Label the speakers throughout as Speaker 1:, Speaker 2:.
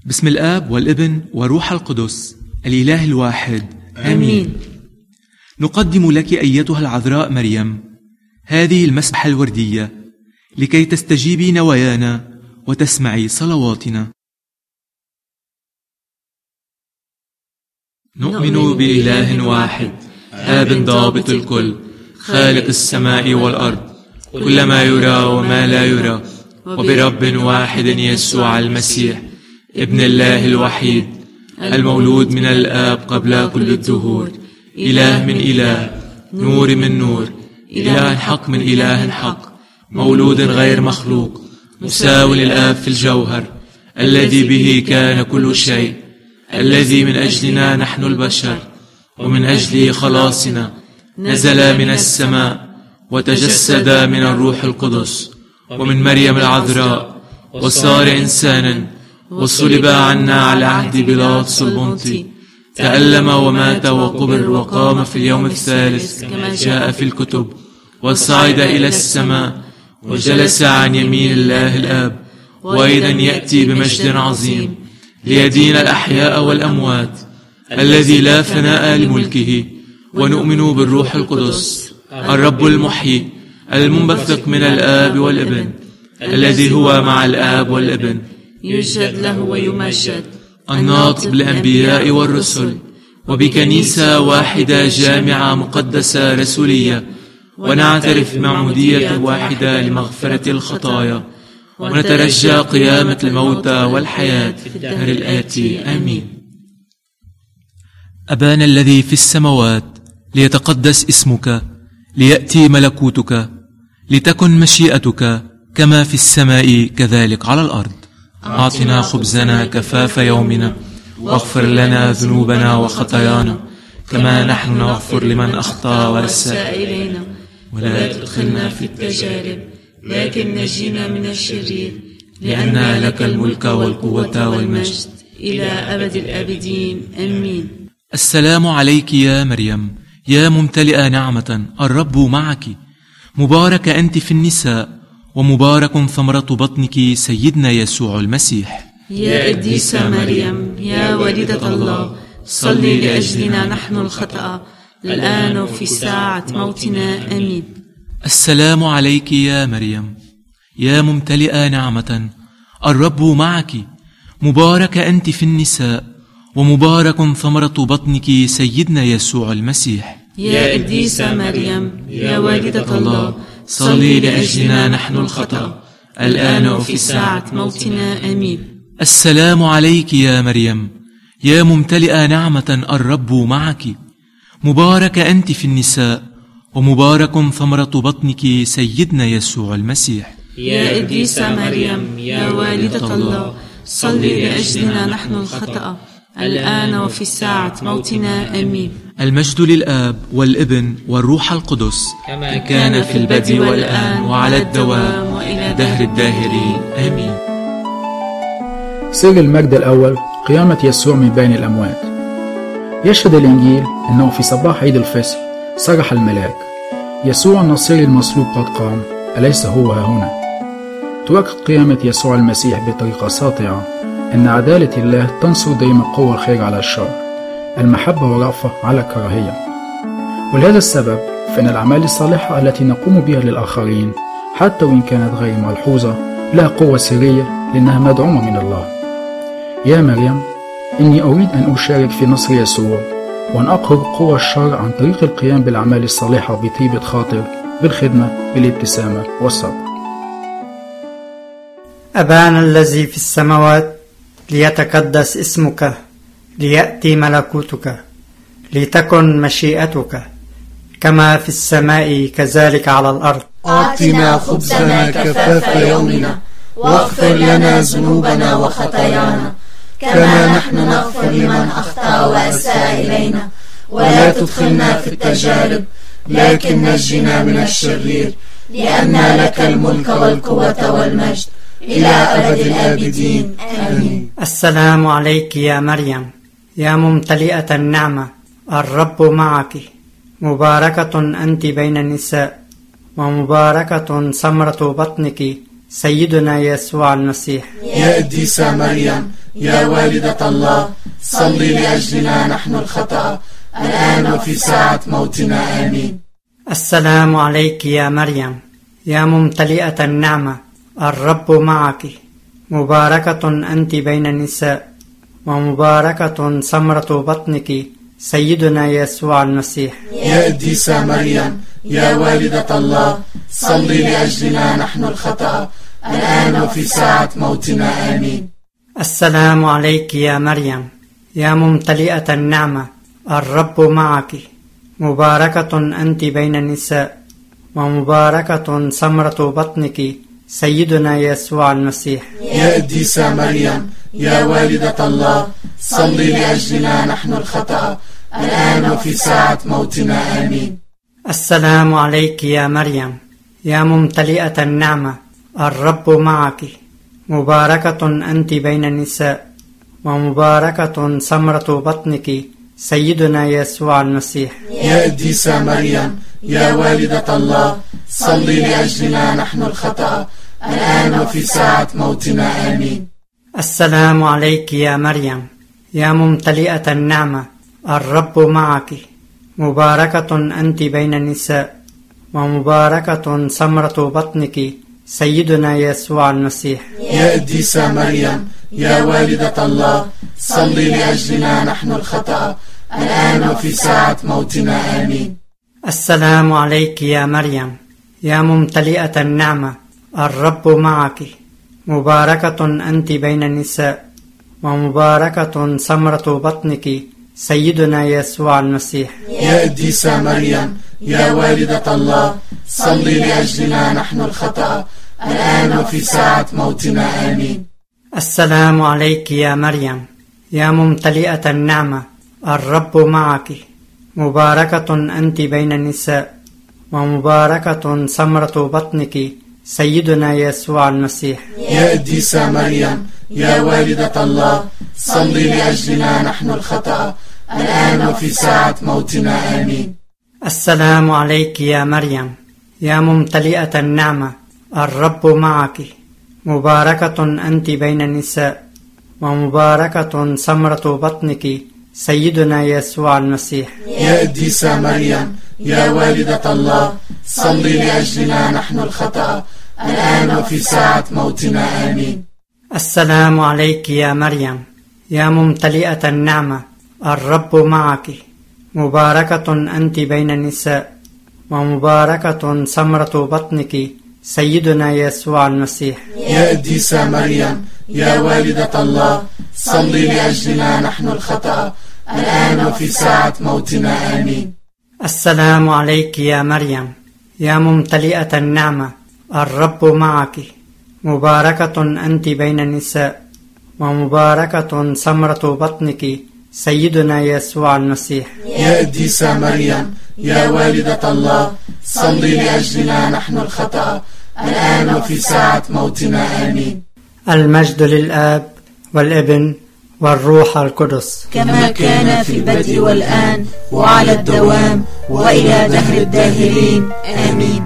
Speaker 1: باسم الآب والابن وروح القدس الإله الواحد آمين. نقدم لك أيتها العذراء مريم هذه المسبحة الوردية لكي تستجيبي نوايانا وتسمعي صلواتنا. نؤمن بإله واحد آب ضابط الكل، خالق السماء والأرض، كل ما يرى وما لا يرى، وبرب واحد يسوع المسيح ابن الله الوحيد، المولود من الآب قبل كل الدهور، إله من إله، نور من نور، إله حق من إله حق، مولود غير مخلوق، مساو للآب في الجوهر، الذي به كان كل شيء، الذي من أجلنا نحن البشر ومن أجل خلاصنا نزل من السماء وتجسد من الروح القدس ومن مريم العذراء وصار إنسانا وصلب عنا على عهد بيلاطس البنطي، تألم ومات وقبر وقام في اليوم الثالث كما جاء في الكتب، وصعد إلى السماء وجلس عن يمين الله الآب، وأيضا يأتي بمجد عظيم ليدين الأحياء والأموات، الذي لا فناء لملكه. ونؤمن بالروح القدس الرب المحيي المنبثق من الآب والابن، الذي هو مع الآب والابن،
Speaker 2: يسجد له ويمجد،
Speaker 1: الناطق بالأنبياء والرسل، وبكنيسة واحدة جامعة مقدسة رسولية، ونعترف بمعمودية واحدة لمغفرة الخطايا، ونترجى قيامة الموتى والحياة في الدهر الآتي آمين. أبانا الذي في السماوات، ليتقدس اسمك، ليأتي ملكوتك، لتكن مشيئتك كما في السماء كذلك على الأرض. أعطنا خبزنا كفاف يومنا، واغفر لنا ذنوبنا وخطايانا كما نحن نغفر لمن أخطأ وأساء إلينا،
Speaker 2: ولا تدخلنا في التجارب لكن نجينا من الشرير،
Speaker 1: لأن لك الملك والقوة والمجد
Speaker 2: إلى أبد الآبدين آمين.
Speaker 1: السلام عليك يا مريم، يا ممتلئة نعمة، الرب معك، مباركة أنت في النساء، ومبارك ثمرة بطنك سيدنا يسوع المسيح.
Speaker 2: يا قديسة مريم يا والدة الله، صلي لأجلنا نحن الخطأ الآن وفي ساعة موتنا آمين.
Speaker 1: السلام عليك يا مريم، يا ممتلئة نعمة، الرب معك، مباركة أنت في النساء، ومبارك ثمرة بطنك سيدنا يسوع المسيح.
Speaker 2: يا قديسة مريم يا والدة الله،
Speaker 1: صلي لأجلنا نحن الخطأ
Speaker 2: الآن وفي ساعة موتنا آمين.
Speaker 1: السلام عليك يا مريم، يا ممتلئة نعمة، الرب معك، مباركة أنت في النساء، ومبارك ثمرة بطنك سيدنا يسوع المسيح.
Speaker 2: يا قديسة مريم يا والدة الله، صلي لأجلنا نحن الخطأ الآن وفي ساعة موتنا آمين.
Speaker 1: المجد للآب والابن والروح القدس،
Speaker 2: كما كان في البدء والآن وعلى الدوام وإلى
Speaker 1: دهر الداهرين آمين.
Speaker 3: سر المجد الأول، قيامة يسوع من بين الأموات. يشهد الإنجيل أنه في صباح عيد الفصح صرح الملاك: يسوع الناصري المصلوب قد قام، أليس هو ها هنا؟ تؤكد قيامة يسوع المسيح بطريقة ساطعة أن عدالة الله تنصر دائما قوى الخير على الشر، المحبة والرأفة على الكراهية. ولهذا السبب فإن الأعمال الصالحة التي نقوم بها للآخرين حتى وإن كانت غير ملحوظة لها قوة سرية لأنها مدعومة من الله. يا مريم، إني أريد أن أشارك في نصر يسوع، وأن أقهر قوى الشر عن طريق القيام بالأعمال الصالحة بطيبة خاطر، بالخدمة، بالابتسامة والصبر.
Speaker 4: أبانا الذي في السماوات، ليتقدس اسمك، ليأتي ملكوتك، لتكن مشيئتك كما في السماء كذلك على الأرض.
Speaker 5: أعطنا خبزنا كفاف يومنا، واغفر لنا ذنوبنا وخطايانا كما نحن نغفر لمن أخطأ وأساء إلينا، ولا تدخلنا في التجارب لكن نجنا من الشرير، لأن لك الملك والقوة والمجد إلى أبد الآبدين آمين.
Speaker 4: السلام عليك يا مريم، يا ممتلئة النعمة، الرب معك، مباركة أنت بين النساء، ومباركة ثمرة بطنك سيدنا يسوع المسيح.
Speaker 5: يا قديسة مريم يا والدة الله، صلي لأجلنا نحن الخطأ الآن وفي ساعة موتنا آمين.
Speaker 4: السلام عليك يا مريم، يا ممتلئة النعمة، الرب معك، مباركة أنت بين النساء، ومباركة ثمرة بطنك سيدنا يسوع المسيح.
Speaker 5: يا قديسة مريم يا والدة الله، صلي لأجلنا نحن الخطأ الآن وفي ساعة موتنا آمين.
Speaker 4: السلام عليك يا مريم، يا ممتلئة النعمة، الرب معك، مباركة أنت بين النساء، ومباركة ثمرة بطنك سيدنا يسوع المسيح.
Speaker 5: يا قديسة مريم يا والدة الله، صلي لأجلنا نحن الخطأ الآن وفي ساعة موتنا آمين.
Speaker 4: السلام عليك يا مريم، يا ممتلئة النعمة، الرب معك، مباركة أنت بين النساء، ومباركة ثمرة بطنك سيدنا يسوع المسيح.
Speaker 5: يا قديسة مريم يا والدة الله، صلي لأجلنا نحن الخطأ الآن وفي ساعة موتنا آمين.
Speaker 4: السلام عليك يا مريم، يا ممتلئة النعمة، الرب معك، مباركة أنت بين النساء، ومباركة ثمرة بطنك سيدنا يسوع المسيح.
Speaker 5: يا قديسة مريم يا والدة الله، صلي لأجلنا نحن الخطأ الآن وفي ساعة موتنا آمين.
Speaker 4: السلام عليك يا مريم، يا ممتلئة النعمة، الرب معك، مباركة أنت بين النساء، ومباركة ثمرة بطنك سيدنا يسوع المسيح.
Speaker 5: يا قديسة مريم يا والدة الله، صلي لأجلنا نحن الخطأ الآن وفي ساعة موتنا آمين.
Speaker 4: السلام عليك يا مريم، يا ممتلئة النعمة، الرب معك، مباركة أنت بين النساء، ومباركة ثمرة بطنك سيدنا يسوع المسيح.
Speaker 5: يا قديسة مريم يا والدة الله، صلي لأجلنا نحن الخطأ الآن وفي ساعة موتنا آمين.
Speaker 4: السلام عليك يا مريم، يا ممتلئة النعمة، الرب معك، مباركة أنت بين النساء، ومباركة ثمرة بطنك سيدنا يسوع المسيح.
Speaker 5: يا قديسة مريم يا والدة الله، صلي لأجلنا نحن الخطأ الآن وفي ساعة موتنا آمين.
Speaker 4: السلام عليك يا مريم، يا ممتلئة النعمة، الرب معك، مباركة أنت بين النساء، ومباركة ثمرة بطنك سيدنا يسوع المسيح.
Speaker 5: يا قديسة مريم يا والدة الله، صلي لأجلنا نحن الخطأ الآن وفي ساعة موتنا آمين.
Speaker 4: السلام عليك يا مريم، يا ممتلئة النعمة، الرب معك، مباركة أنت بين النساء، ومباركة ثمرة بطنك سيدنا يسوع المسيح.
Speaker 5: يا قديسة مريم يا والدة الله، صلي لأجلنا نحن الخطأ الآن وفي ساعة موتنا آمين.
Speaker 4: المجد للآب والابن والروح القدس،
Speaker 2: كما كان في البدء والآن وعلى الدوام وإلى دهر الداهرين آمين.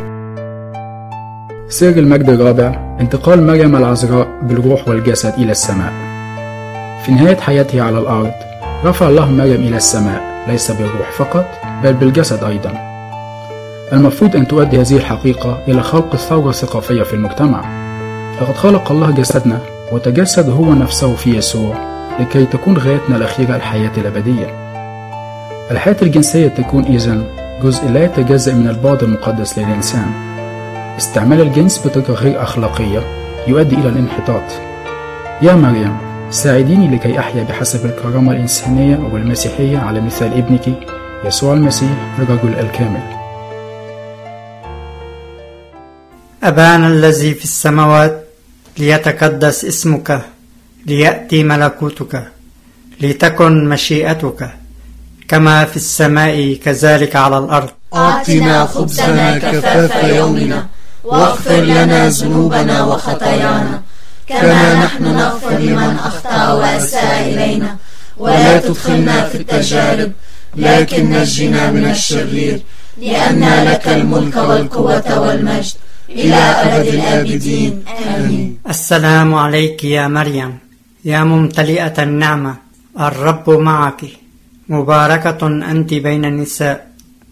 Speaker 3: سر المجد الرابع، انتقال مريم العذراء بالروح والجسد إلى السماء. في نهاية حياتها على الأرض رفع الله مريم إلى السماء، ليس بالروح فقط بل بالجسد أيضا. المفروض أن تؤدي هذه الحقيقة إلى خلق ثورة ثقافية في المجتمع. لقد خلق الله جسدنا وتجسد هو نفسه في يسوع لكي تكون غايتنا الأخيرة الحياة الأبدية. الحياة الجنسية تكون إذن جزء لا يتجزأ من البعد المقدس للإنسان. استعمال الجنس بطريقة غير أخلاقية يؤدي إلى الانحطاط. يا مريم، ساعديني لكي أحيا بحسب الكرامة الإنسانية والمسيحية على مثال ابنك يسوع المسيح الرجل الكامل.
Speaker 4: أبانا الذي في السماوات، ليتقدس اسمك، ليأتي ملكوتك، لتكن مشيئتك كما في السماء كذلك على الأرض.
Speaker 5: أعطنا خبزنا كفاف يومنا، واغفر لنا ذنوبنا وخطايانا كما نحن نغفر لمن أخطأ وأساء إلينا، ولا تدخلنا في التجارب لكن نجنا من الشرير، لأن لك الملك والقوة والمجد إلى أبد الآبدين آمين.
Speaker 4: السلام عليك يا مريم يا ممتلئة النعمة، الرب معك، مباركة أنت بين النساء،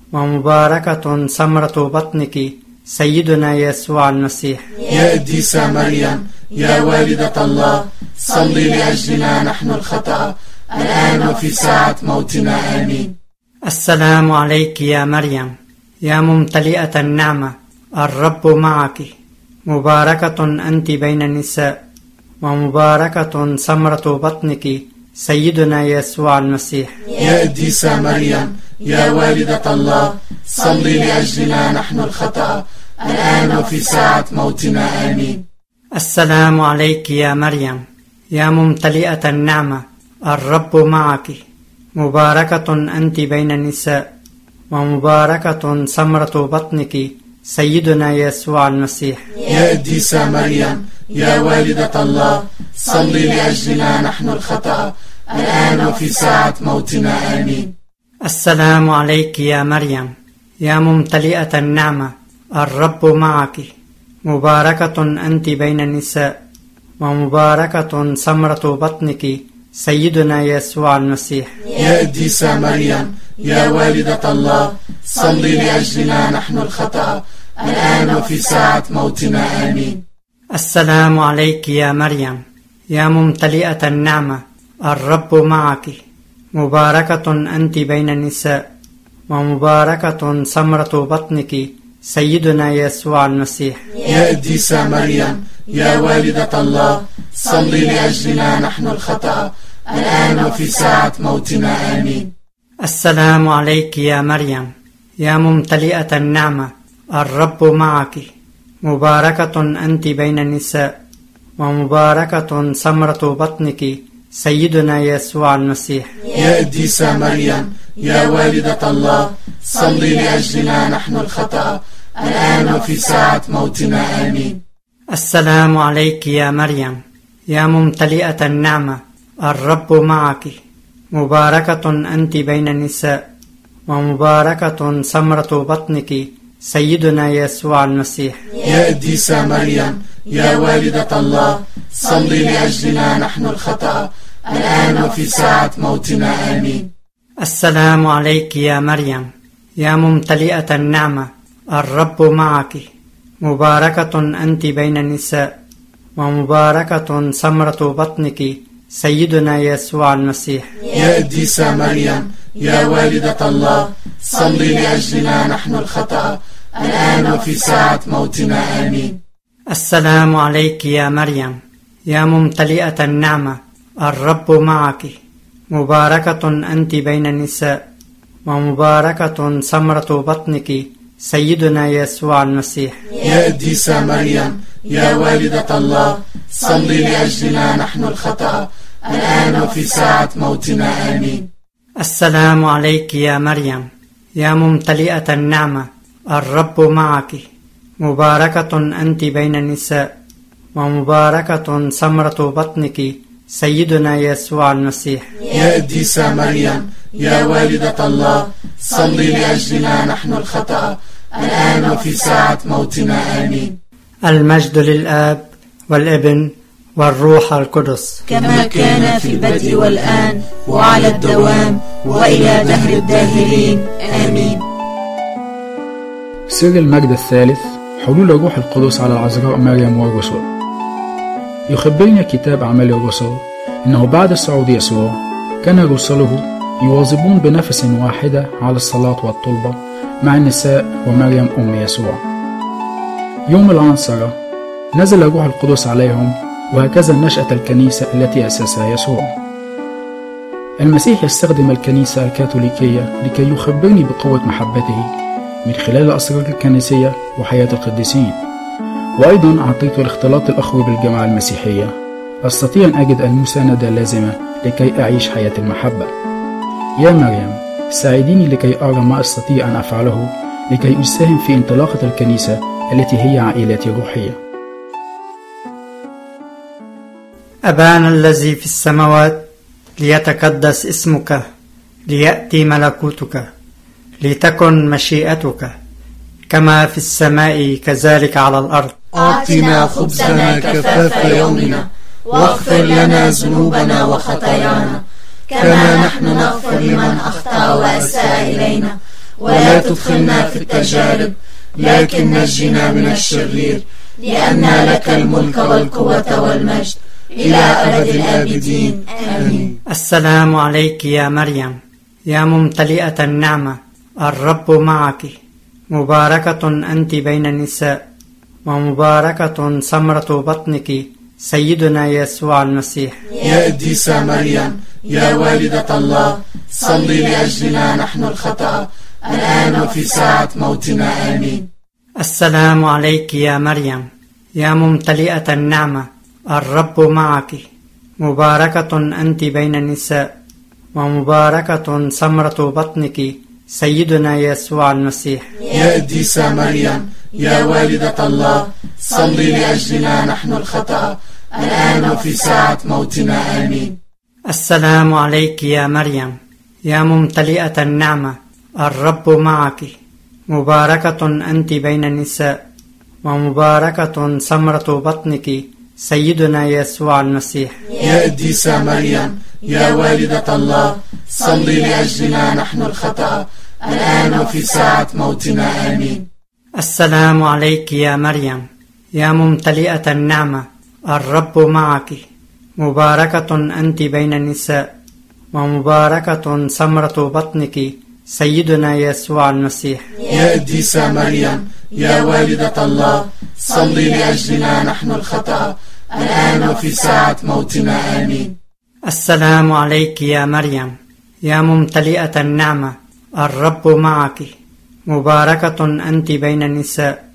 Speaker 4: ومباركة ثمرة بطنك سيدنا يسوع المسيح.
Speaker 5: يا قديسة مريم يا والدة الله، صلي لأجلنا نحن الخطأ الآن وفي ساعة موتنا آمين.
Speaker 4: السلام عليك يا مريم يا ممتلئة النعمة، الرب معك، مباركة أنت بين النساء، ومباركة ثمرة بطنك سيدنا يسوع المسيح.
Speaker 5: يا قديسة مريم يا والدة الله، صلي لأجلنا نحن الخطأ الآن وفي ساعة موتنا آمين.
Speaker 4: السلام عليك يا مريم يا ممتلئة النعمة، الرب معك، مباركة أنت بين النساء، ومباركة ثمرة بطنك سيدنا يسوع المسيح.
Speaker 5: يا قديسة مريم يا والدة الله، صلي لأجلنا نحن الخطأ الآن وفي ساعة موتنا آمين.
Speaker 4: السلام عليك يا مريم يا ممتلئة النعمة، الرب معك، مباركة أنت بين النساء، ومباركة ثمرة بطنك سيدنا يسوع المسيح.
Speaker 5: يا قديسة مريم يا والدة الله، صلي لأجلنا نحن الخطأ الآن وفي ساعة موتنا آمين.
Speaker 4: السلام عليك يا مريم يا ممتلئة النعمة، الرب معك، مباركة أنت بين النساء، ومباركة ثمرة بطنك سيدنا يسوع المسيح.
Speaker 5: يا قديسة مريم يا والدة الله، صلي لأجلنا نحن الخطأ الآن وفي ساعة موتنا آمين.
Speaker 4: السلام عليك يا مريم يا ممتلئة النعمة، الرب معك، مباركة أنت بين النساء، ومباركة ثمرة بطنك سيدنا يسوع المسيح.
Speaker 5: يا قديسة مريم يا والدة الله، صلي لأجلنا نحن الخطأ الآن وفي ساعة موتنا آمين.
Speaker 4: السلام عليك يا مريم يا ممتلئة النعمة، الرب معك، مباركة أنت بين النساء، ومباركة ثمرة بطنك سيدنا يسوع المسيح.
Speaker 5: يا قديسة مريم يا والدة الله، صلي لأجلنا نحن الخطأ الآن وفي ساعة موتنا آمين.
Speaker 4: السلام عليك يا مريم يا ممتلئة النعمة، الرب معك، مباركة أنت بين النساء، ومباركة ثمرة بطنك سيدنا يسوع المسيح.
Speaker 5: يا قديسة مريم يا والدة الله، صلي لأجلنا نحن الخطأ الآن وفي ساعة موتنا آمين.
Speaker 4: السلام عليك يا مريم يا ممتلئة النعمة، الرب معك، مباركة أنت بين النساء، ومباركة ثمرة بطنك سيدنا يسوع المسيح.
Speaker 5: يا قديسة مريم يا والدة الله، صلي لأجلنا نحن الخطأ الآن وفي ساعة موتنا آمين.
Speaker 4: السلام عليك يا مريم يا ممتلئة النعمة، الرب معك، مباركة أنت بين النساء، ومباركة ثمرة بطنك سيدنا يسوع المسيح.
Speaker 5: يا قديسة مريم يا والدة الله، صلي لأجلنا نحن الخطأ الآن وفي ساعة موتنا آمين.
Speaker 4: المجد للآب والابن والروح القدس،
Speaker 2: كما كان في البدء والآن وعلى الدوام وإلى دهر الداهرين آمين.
Speaker 3: سر المجد الثالث، حلول الروح القدس على العذراء مريم والرسل. يخبرنا كتاب أعمال الرسل أنه بعد صعود يسوع كان رسله يواظبون بنفس واحدة على الصلاة والطلبة مع النساء ومريم أم يسوع. يوم العنصرة نزل الروح القدس عليهم، وهكذا نشأت الكنيسة التي أسسها يسوع. المسيح يستخدم الكنيسة الكاثوليكية لكي يخبرني بقوة محبته من خلال الأسرار الكنسية وحياة القديسين. وأيضا عن طريق الاختلاط الأخوي بالجماعة المسيحية أستطيع أن أجد المساندة اللازمة لكي أعيش حياة المحبة. يا مريم، ساعديني لكي أرى ما أستطيع أن أفعله لكي أساهم في انطلاقة الكنيسة التي هي عائلتي الروحية.
Speaker 4: أبانا الذي في السماوات، ليتقدس اسمك، ليأتي ملكوتك، لتكن مشيئتك كما في السماء كذلك على الأرض.
Speaker 5: أعطنا خبزنا كفاف يومنا، واغفر لنا ذنوبنا وخطايانا كما نحن نغفر لمن أخطأ وأساء إلينا، ولا تدخلنا في التجارب لكن نجنا من الشرير، لأن لك الملك والقوة والمجد إلى أبد الآبدين، آمين.
Speaker 4: السلام عليك يا مريم، يا ممتلئة النعمة، الرب معك، مباركة أنت بين النساء، ومباركة ثمرة بطنك سيدنا يسوع المسيح.
Speaker 5: يا قديسة مريم، يا والدة الله، صلي لأجلنا نحن الخطأ الآن وفي ساعة موتنا، آمين.
Speaker 4: السلام عليك يا مريم، يا ممتلئة النعمة، الرب معك، مباركة أنت بين النساء، ومباركة ثمرة بطنك سيدنا يسوع المسيح.
Speaker 5: يا قديسة مريم، يا والدة الله، صلي لأجلنا نحن الخطأ الآن وفي ساعة موتنا، آمين.
Speaker 4: السلام عليك يا مريم، يا ممتلئة النعمة، الرب معك، مباركة أنت بين النساء، ومباركة ثمرة بطنك سيدنا يسوع المسيح.
Speaker 5: يا قديسة مريم، يا والدة الله، صلي لأجلنا نحن الخطأ الآن وفي ساعة موتنا، آمين.
Speaker 4: السلام عليك يا مريم، يا ممتلئة النعمة، الرب معك، مباركة أنت بين النساء، ومباركة ثمرة بطنك سيدنا يسوع المسيح.
Speaker 5: يا قديسة مريم، يا والدة الله، صلي لأجلنا نحن الخطأ الآن وفي ساعة موتنا، آمين.
Speaker 4: السلام عليك يا مريم، يا ممتلئة النعمة، الرب معك، مباركة أنت بين النساء،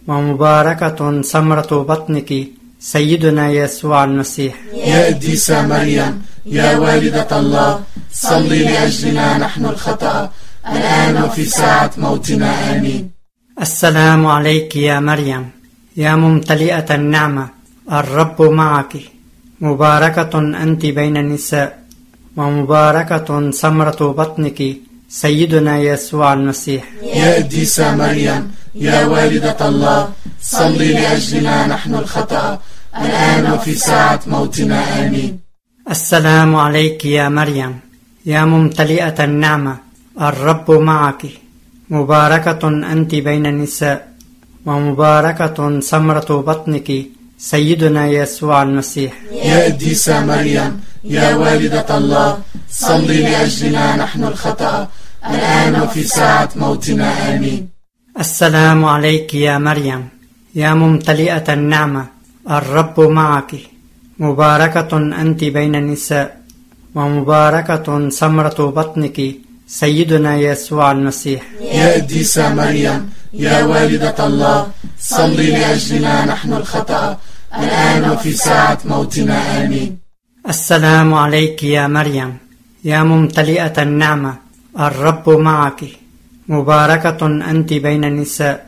Speaker 4: ومباركة ثمرة بطنك سيدنا يسوع المسيح.
Speaker 5: يا قديسة مريم، يا والدة الله، صلي لأجلنا نحن الخطأ الآن وفي ساعة موتنا، آمين.
Speaker 4: السلام عليك يا مريم، يا ممتلئة النعمة، الرب معك، مباركة أنت بين النساء، ومباركة ثمرة بطنك سيدنا يسوع المسيح.
Speaker 5: يا قديسة مريم، يا والدة الله، صلي لأجلنا نحن الخطأ الآن وفي ساعة موتنا، آمين.
Speaker 4: السلام عليك يا مريم، يا ممتلئة النعمة، الرب معك، مباركة أنت بين النساء، ومباركة ثمرة بطنك سيدنا يسوع المسيح.
Speaker 5: يا قديسة مريم، يا والدة الله، صلي لأجلنا نحن الخطأ الآن وفي ساعة موتنا، آمين.
Speaker 4: السلام عليك يا مريم، يا ممتلئة النعمة، الرب معك، مباركة أنت بين النساء، ومباركة ثمرة بطنك سيدنا يسوع المسيح.
Speaker 5: يا قديسة مريم، يا والدة الله، صلي لأجلنا نحن الخطأ الآن وفي ساعة موتنا، آمين.
Speaker 4: السلام عليك يا مريم، يا ممتلئة النعمة، الرب معك، مباركة أنت بين النساء،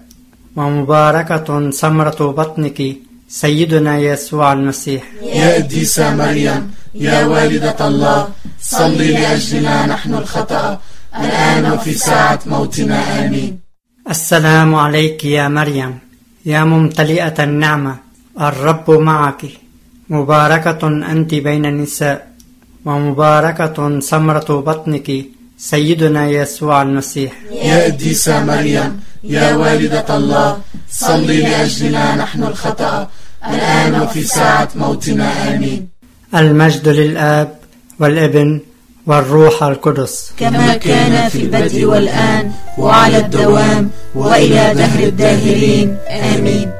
Speaker 4: ومباركة ثمرة بطنك سيدنا يسوع المسيح.
Speaker 5: يا قديسة مريم، يا والدة الله، صلي لأجلنا نحن الخطأ الآن وفي ساعة موتنا، آمين.
Speaker 4: السلام عليك يا مريم، يا ممتلئة النعمة، الرب معك، مباركة أنت بين النساء، ومباركة ثمرة بطنك سيدنا يسوع المسيح.
Speaker 5: يا قديسة مريم، يا والدة الله، صلي لأجلنا نحن الخطأ الآن وفي ساعة موتنا، آمين.
Speaker 4: المجد للآب والابن والروح القدس،
Speaker 2: كما كان في البدء والآن وعلى الدوام وإلى دهر الداهرين، آمين.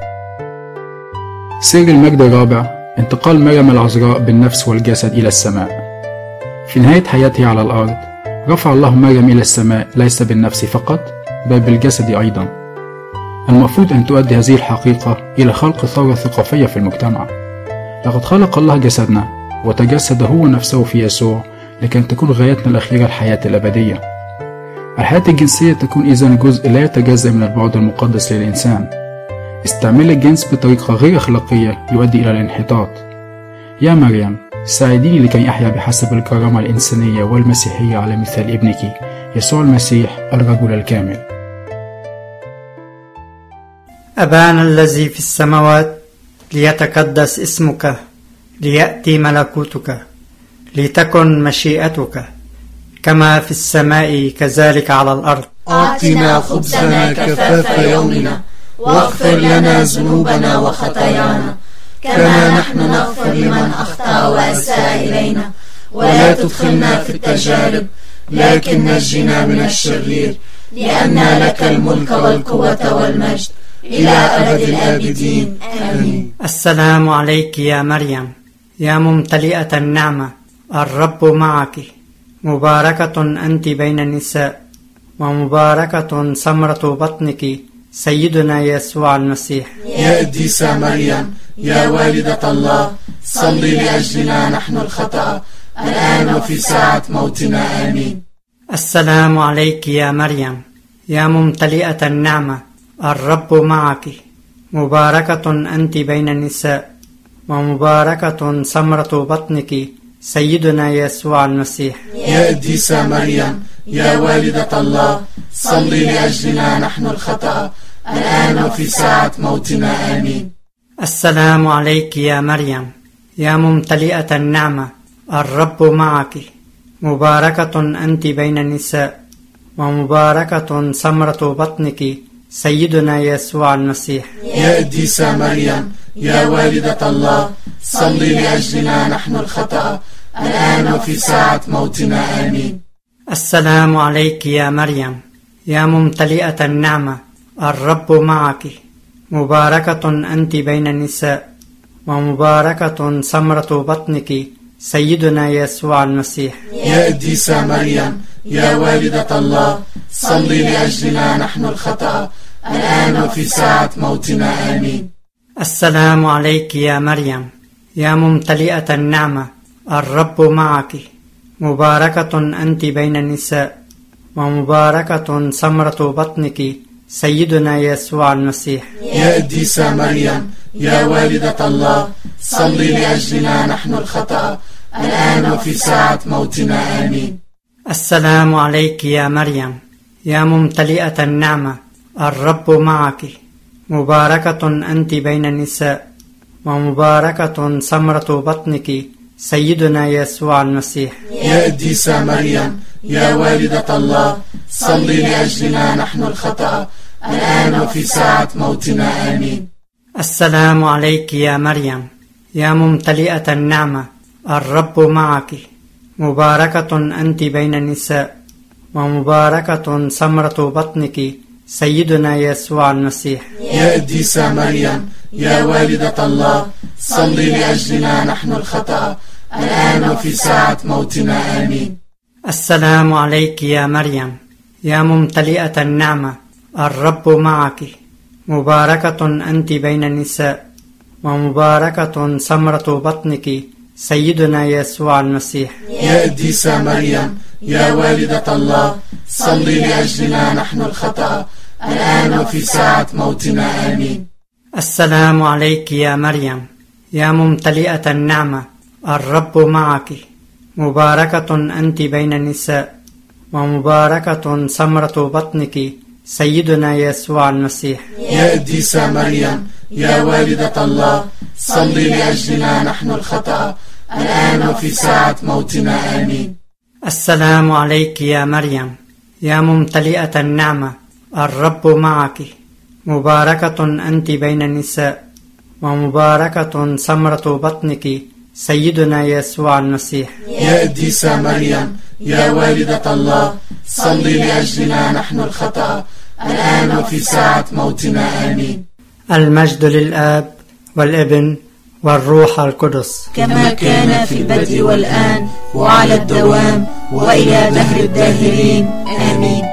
Speaker 3: سر المجد الرابع، انتقال مريم العذراء بالنفس والجسد إلى السماء. في نهاية حياتها على الأرض رفع الله مريم إلى السماء ليس بالنفس فقط بل بالجسد أيضا. المفروض أن تؤدي هذه الحقيقة إلى خلق ثورة ثقافية في المجتمع. لقد خلق الله جسدنا وتجسد هو نفسه في يسوع لكي تكون غايتنا الأخيرة الحياة الأبدية. الحياة الجنسية تكون إذن جزء لا يتجزأ من البعد المقدس للإنسان. استعمال الجنس بطريقة غير أخلاقية يؤدي إلى الانحطاط. يا مريم، ساعديني لكي أحيا بحسب الكرامة الإنسانية والمسيحية على مثال ابنك يسوع المسيح الرجل الكامل.
Speaker 4: أبانا الذي في السماوات، ليتقدس اسمك، ليأتي ملكوتك، لتكن مشيئتك كما في السماء كذلك على الأرض.
Speaker 5: أعطنا خبزنا كفاف يومنا، واغفر لنا ذنوبنا وخطايانا كما نحن نغفر لمن أخطأ وأساء إلينا، ولا تدخلنا في التجارب لكن نجنا من الشرير، لأن لك الملك والقوة والمجد إلى أبد الآبدين، آمين.
Speaker 4: السلام عليك يا مريم، يا ممتلئة النعمة، الرب معك، مباركة أنت بين النساء، ومباركة ثمرة بطنك سيدنا يسوع المسيح.
Speaker 5: يا قديسة مريم، يا والدة الله، صلي لأجلنا نحن الخطأ الآن وفي ساعة موتنا، آمين.
Speaker 4: السلام عليك يا مريم، يا ممتلئة النعمة، الرب معك، مباركة أنت بين النساء، ومباركة ثمرة بطنك سيدنا يسوع المسيح.
Speaker 5: يا قديسة مريم، يا والدة الله، صلي لأجلنا نحن الخطأ الآن وفي ساعة موتنا، آمين.
Speaker 4: السلام عليك يا مريم، يا ممتلئة النعمة، الرب معك، مباركة أنت بين النساء، ومباركة ثمرة بطنك سيدنا يسوع المسيح.
Speaker 5: يا قديسة مريم، يا والدة الله، صلي لأجلنا نحن الخطأ الآن وفي ساعة موتنا، آمين.
Speaker 4: السلام عليك يا مريم، يا ممتلئة النعمة، الرب معك، مباركة أنت بين النساء، ومباركة ثمرة بطنك سيدنا يسوع المسيح.
Speaker 5: يا قديسة مريم، يا والدة الله، صلي لأجلنا نحن الخطأ الآن وفي ساعة موتنا، آمين.
Speaker 4: السلام عليك يا مريم، يا ممتلئة النعمة، الرب معك، مباركة أنت بين النساء، ومباركة ثمرة بطنك سيدنا يسوع المسيح.
Speaker 5: يا قديسة مريم، يا والدة الله، صلي لأجلنا نحن الخطأ الآن وفي ساعة موتنا، آمين.
Speaker 4: السلام عليك يا مريم، يا ممتلئة النعمة، الرب معك، مباركة أنت بين النساء، ومباركة ثمرة بطنك سيدنا يسوع المسيح.
Speaker 5: يا قديسة مريم، يا والدة الله، صلي لأجلنا نحن الخطأ الآن وفي ساعة موتنا، آمين.
Speaker 4: السلام عليك يا مريم، يا ممتلئة النعمة، الرب معك، مباركة أنت بين النساء، ومباركة ثمرة بطنك سيدنا يسوع المسيح.
Speaker 5: يا قديسة مريم، يا والدة الله، صلي لأجلنا نحن الخطأ الآن وفي ساعة موتنا، آمين.
Speaker 4: السلام عليك يا مريم، يا ممتلئة النعمة، الرب معك، مباركة أنت بين النساء، ومباركة ثمرة بطنك سيدنا يسوع المسيح.
Speaker 5: يا قديسة مريم، يا والدة الله، صلي لأجلنا نحن الخطأ الآن وفي ساعة موتنا، آمين.
Speaker 4: السلام عليك يا مريم، يا ممتلئة النعمة، الرب معك، مباركة أنت بين النساء، ومباركة ثمرة بطنك سيدنا يسوع المسيح.
Speaker 5: يا قديسة مريم، يا والدة الله، صلي لأجلنا نحن الخطأ الآن وفي ساعة موتنا، آمين.
Speaker 4: السلام عليك يا مريم، يا ممتلئة النعمة، الرب معك، مباركة أنت بين النساء، ومباركة ثمرة بطنك سيدنا يسوع المسيح.
Speaker 5: يا قديسة مريم، يا والدة الله، صلي لأجلنا نحن الخطأ الآن وفي ساعة موتنا، آمين.
Speaker 4: المجد للآب والابن والروح القدس،
Speaker 2: كما كان في البدء والآن وعلى الدوام وإلى دهر الداهرين، آمين.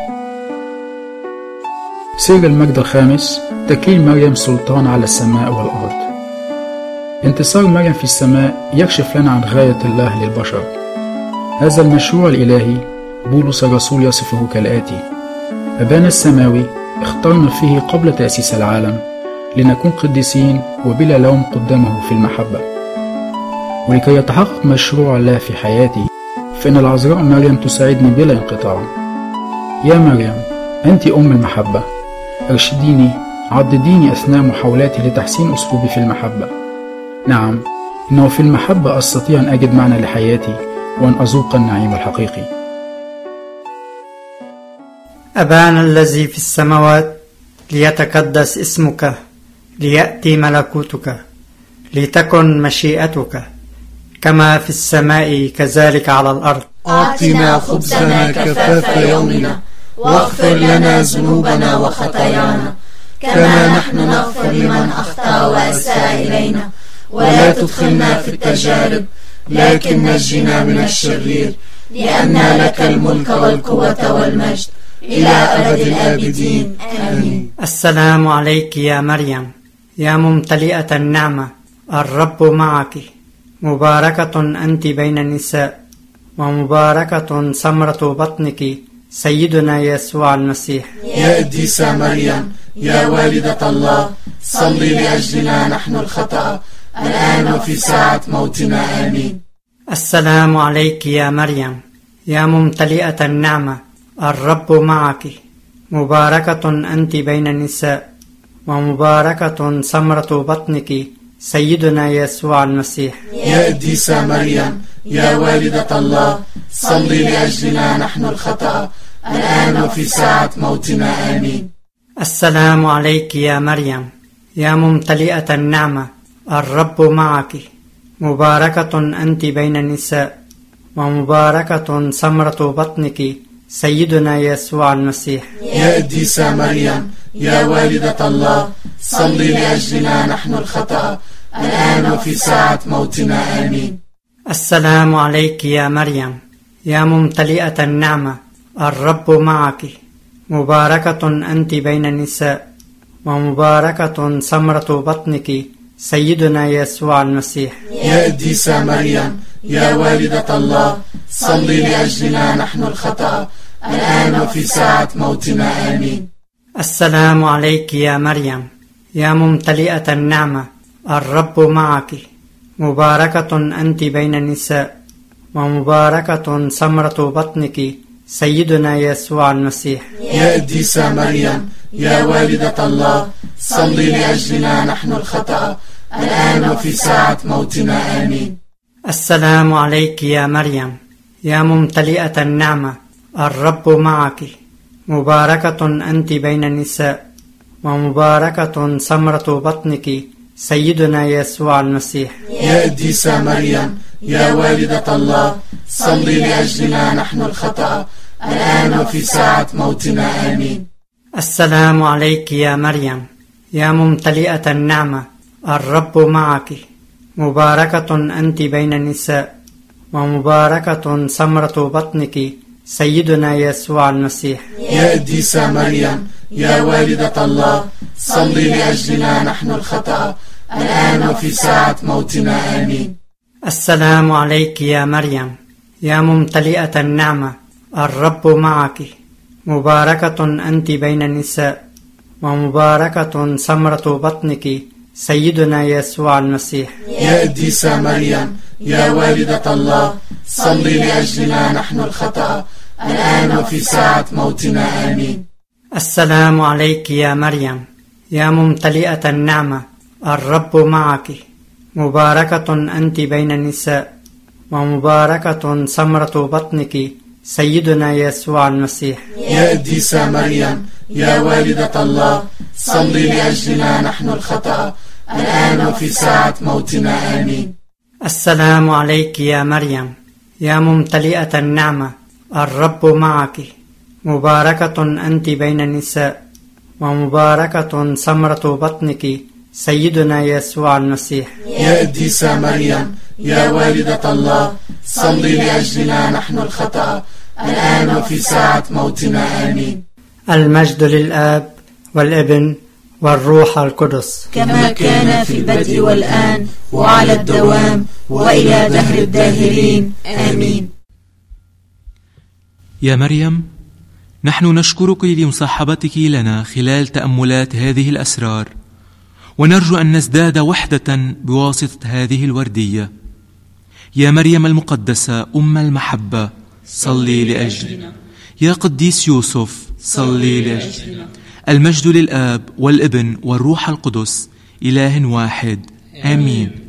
Speaker 3: سر المجد الخامس: تكليل مريم سلطان على السماء والأرض. انتصار مريم في السماء يكشف لنا عن غاية الله للبشر. هذا المشروع الإلهي بولس الرسول يصفه كالآتي: أبانا السماوي اخترنا فيه قبل تأسيس العالم لنكون قديسين وبلا لوم قدامه في المحبة. ولكي يتحقق مشروع الله في حياتي، فإن العذراء مريم تساعدني بلا انقطاع. يا مريم، أنت أم المحبة، ارشديني عضديني أثناء محاولاتي لتحسين أسلوبي في المحبة. نعم، إنه في المحبة أستطيع أن أجد معنى لحياتي وأن أذوق النعيم الحقيقي.
Speaker 4: أبانا الذي في السماوات، ليتقدس اسمك، ليأتي ملكوتك، لتكن مشيئتك كما في السماء كذلك على الأرض.
Speaker 5: أعطنا خبزنا كفاف يومنا، واغفر لنا ذنوبنا وخطايانا كما نحن نغفر لمن أخطأ وأساء إلينا، ولا تدخلنا في التجارب لكن نجنا من الشرير، لأن لك الملك والقوة والمجد إلى أبد الآبدين، آمين.
Speaker 4: السلام عليك يا مريم، يا ممتلئة النعمة، الرب معك، مباركة أنت بين النساء، ومباركة ثمرة بطنك سيدنا يسوع المسيح.
Speaker 5: يا قديسة مريم، يا والدة الله، صلي لأجلنا نحن الخطأ الآن وفي ساعة موتنا، آمين.
Speaker 4: السلام عليك يا مريم، يا ممتلئة النعمة، الرب معك، مباركة أنت بين النساء، ومباركة ثمرة بطنك سيدنا يسوع المسيح.
Speaker 5: يا قديسة مريم، يا والدة الله، صلي لأجلنا نحن الخطأ الآن وفي ساعة موتنا، آمين.
Speaker 4: السلام عليك يا مريم، يا ممتلئة النعمة، الرب معك، مباركة أنت بين النساء، ومباركة ثمرة بطنك سيدنا يسوع المسيح.
Speaker 5: يا قديسة مريم، يا والدة الله، صلي لأجلنا نحن الخطأ الآن وفي ساعة موتنا، آمين.
Speaker 4: السلام عليك يا مريم، يا ممتلئة النعمة، الرب معك، مباركة أنت بين النساء، ومباركة ثمرة بطنك سيدنا يسوع المسيح.
Speaker 5: يا قديسة مريم، يا والدة الله، صلي لأجلنا نحن الخطأ الآن وفي ساعة موتنا، آمين.
Speaker 4: السلام عليك يا مريم، يا ممتلئة النعمة، الرب معك، مباركة أنت بين النساء، ومباركة ثمرة بطنك سيدنا يسوع المسيح.
Speaker 5: يا قديسة مريم، يا والدة الله، صلي لأجلنا نحن الخطأ الآن وفي ساعة موتنا، آمين.
Speaker 4: السلام عليك يا مريم، يا ممتلئة النعمة، الرب معك، مباركة أنت بين النساء، ومباركة ثمرة بطنك سيدنا يسوع المسيح.
Speaker 5: يا قديسة مريم، يا والدة الله، صلي لأجلنا نحن الخطأ الآن وفي ساعة موتنا، آمين.
Speaker 4: السلام عليك يا مريم، يا ممتلئة النعمة، الرب معك، مباركة أنت بين النساء، ومباركة ثمرة بطنك سيدنا يسوع المسيح.
Speaker 5: يا قديسة مريم، يا والدة الله، صلي لأجلنا نحن الخطأ الآن وفي ساعة موتنا، آمين.
Speaker 4: السلام عليك يا مريم، يا ممتلئة النعمة، الرب معك، مباركة أنت بين النساء، ومباركة ثمرة بطنك سيدنا يسوع المسيح.
Speaker 5: يا قديسة مريم، يا والدة الله، صلي لأجلنا نحن الخطأ الآن وفي ساعة موتنا، آمين.
Speaker 4: السلام عليك يا مريم، يا ممتلئة النعمة، الرب معك، مباركة أنت بين النساء، ومباركة ثمرة بطنك سيدنا يسوع المسيح.
Speaker 5: يا قديسة مريم، يا والدة الله، صلي لأجلنا نحن الخطأ الآن وفي ساعة موتنا، آمين.
Speaker 4: السلام عليك يا مريم، يا ممتلئة النعمة، الرب معك، مباركة أنت بين النساء، ومباركة ثمرة بطنك سيدنا يسوع المسيح.
Speaker 5: يا قديسة مريم، يا والدة الله، صلي لأجلنا نحن الخطأ الآن وفي ساعة موتنا، آمين.
Speaker 4: المجد للآب والابن والروح القدس،
Speaker 2: كما كان في البدء والآن وعلى الدوام وإلى دهر الداهرين، آمين.
Speaker 1: يا مريم، نحن نشكرك لمصاحبتك لنا خلال تأملات هذه الأسرار، ونرجو أن نزداد وحدة بواسطة هذه الوردية. يا مريم المقدسة أم المحبة، صلي لأجلنا. يا قديس يوسف، صلي لأجلنا. المجد للآب والابن والروح القدس إله واحد آمين.